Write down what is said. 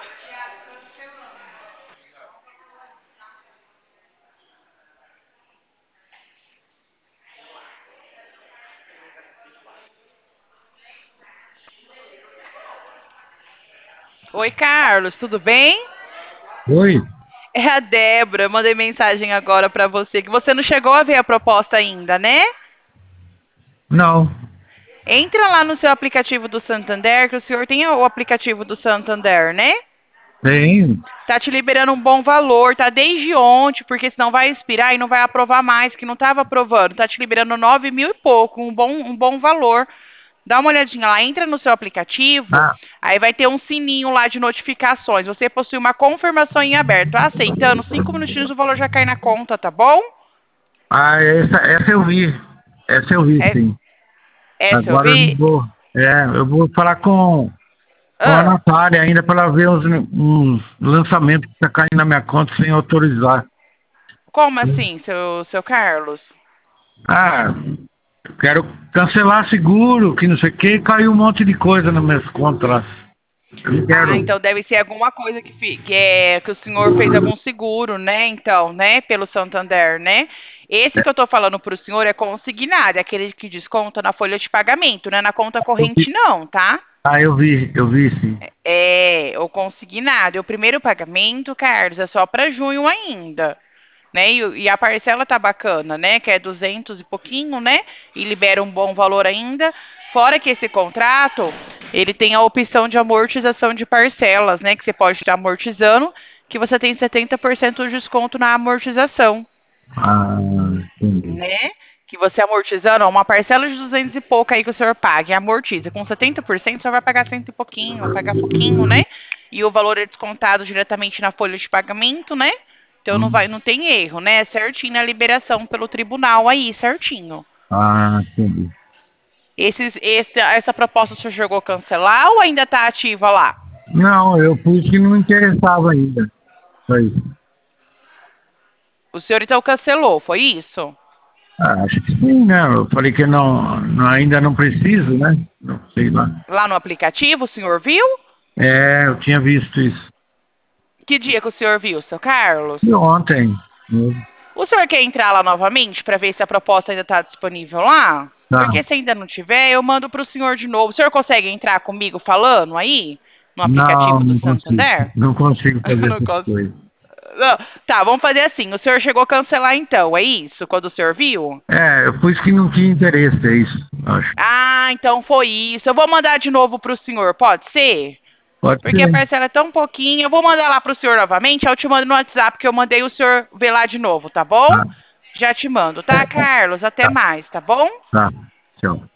Oi, Carlos, tudo bem? Oi? É a Débora, eu mandei mensagem agora para você, que você não chegou a ver a proposta ainda, né? Não, Entra lá no seu aplicativo do Santander, que o senhor tem o aplicativo do Santander, né? tem. Tá te liberando um bom valor, tá desde ontem, porque senão vai expirar e não vai aprovar mais, que não tava aprovando. Tá te liberando 9 mil e pouco, um bom valor. Dá uma olhadinha lá, entra no seu aplicativo, Ah, aí vai ter um sininho lá de notificações. Você possui uma confirmação em aberto. Aceitando, 5 minutinhos o valor já cai na conta, tá bom? essa eu vi. Essa eu vi, É, sim. essa eu Agora vi. eu vou falar com a Ah, Natália ainda para ela ver uns lançamentos que tá caindo na minha conta sem autorizar. como assim, seu Carlos? Ah, eu quero cancelar seguro, que não sei o que, caiu um monte de coisa nas minhas contas lá. Eu não Ah, quero. então deve ser alguma coisa que o senhor fez algum seguro, né? Então, né? Pelo Santander, né? Esse que eu tô falando pro senhor é consignado, é aquele que desconta na folha de pagamento, né? Na conta corrente não, tá? Eu vi, sim. É, o consignado. E o primeiro pagamento, Carlos, é só para junho ainda, né? E a parcela tá bacana, né? Que é 200 e pouquinho, né? E libera um bom valor ainda. Fora que esse contrato, ele tem a opção de amortização de parcelas, né? Que você pode estar amortizando, que você tem 70% de desconto na amortização, Ah, entendi. né? Que você amortizando, ó, uma parcela de 200 e pouco aí que o senhor paga e amortiza. Com 70%, o senhor vai pagar cento e pouquinho, vai pagar pouquinho, né? E o valor é descontado diretamente na folha de pagamento, né? Então não tem erro, né? É certinho a liberação pelo tribunal aí, certinho. Entendi. Essa proposta o senhor chegou a cancelar ou ainda está ativa lá? Não, eu pus que não me interessava ainda. Foi. O senhor então cancelou, foi isso? Acho que sim, né? Eu falei que ainda não preciso, né? Não sei lá. Lá no aplicativo, o senhor viu? É, eu tinha visto isso. Que dia que o senhor viu, seu Carlos? E ontem. O senhor quer entrar lá novamente para ver se a proposta ainda está disponível lá? Tá. Porque se ainda não tiver, eu mando para o senhor de novo. O senhor consegue entrar comigo falando aí? No Não, aplicativo do não consigo. Santander? Não consigo fazer Não essas consigo. coisas. Não. Tá, vamos fazer assim. O senhor chegou a cancelar então, é isso? Quando o senhor viu? É, eu pus que não tinha interesse, é isso. Acho. Ah, então foi isso. Eu vou mandar de novo para o senhor, pode ser? Pode Porque a ser. parcela é tão pouquinho. Eu vou mandar lá para o senhor novamente. Eu te mando no WhatsApp que eu mandei o senhor ver lá de novo, tá bom? Tá, Já te mando, tá, Carlos? Até tá, mais, tá bom? tá. Tchau.